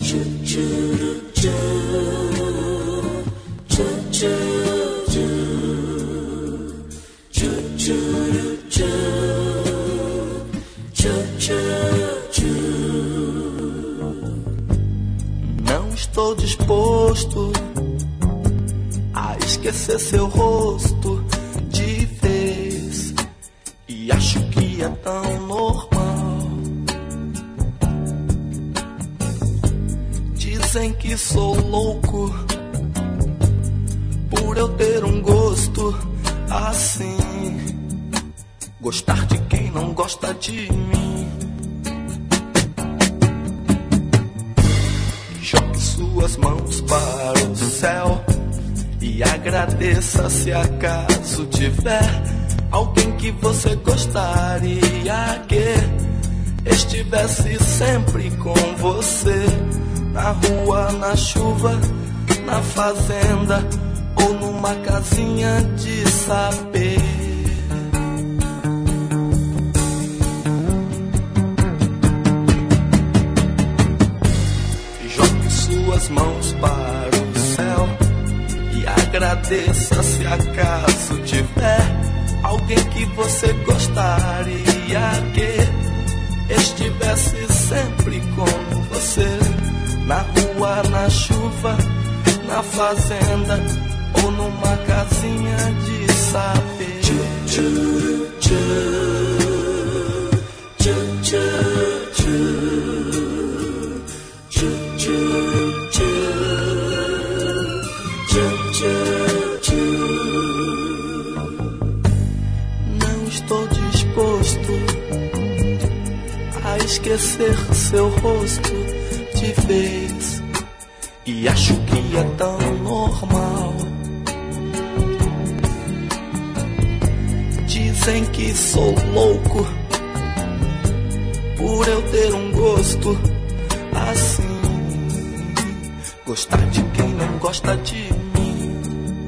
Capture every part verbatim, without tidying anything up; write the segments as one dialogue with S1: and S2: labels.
S1: Não estou disposto a esquecer seu rosto de vez, e acho que é tão normal. Dizem que sou louco por eu ter um gosto assim, gostar de quem não gosta de mim. Jogue suas mãos para o céu e agradeça se acaso tiver alguém que você gostaria que estivesse sempre com você, na rua, na chuva, na fazenda ou numa casinha de sapê. Jogue suas mãos para o céu e agradeça se acaso tiver alguém que você gostaria que estivesse sempre com você, na rua, na chuva, na fazenda ou numa casinha de sapê. Não estou disposto a esquecer seu rosto de vez, e acho que é tão normal. Dizem que sou louco por eu ter um gosto assim, gostar de quem não gosta de mim.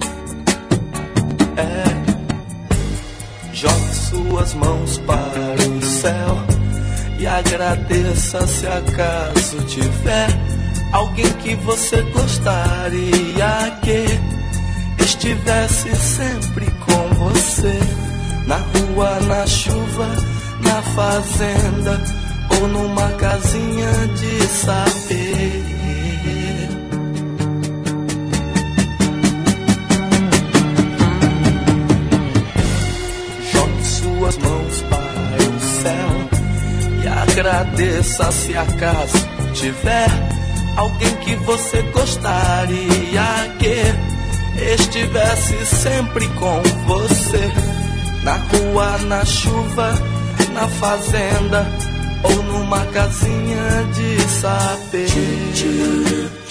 S1: É, jogue suas mãos para o céu e agradeça se acaso tiver alguém que você gostaria que estivesse sempre com você, na rua, na chuva, na fazenda ou numa casinha de sapê. Jogue suas mãos para o céu e agradeça se acaso tiver alguém que você gostaria que estivesse sempre com você, na rua, na chuva, na fazenda ou numa casinha de sapê.